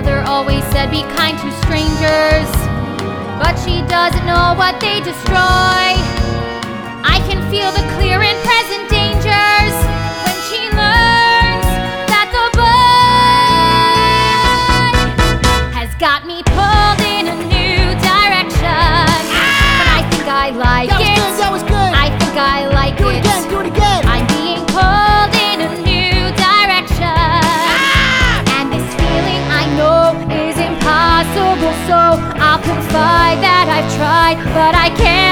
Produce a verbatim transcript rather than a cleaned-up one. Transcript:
mother always said be kind to strangers, but she doesn't know what they destroy. I can feel the clear and present dangers when she learns that the boy has got me pulled in a new direction. But I think I like That was it. good, that was good. I think I like Do it it. again, do it again. I'm being pulled in a new direction. And this feeling I know is impossible, so I'll confide that I've tried, but I can't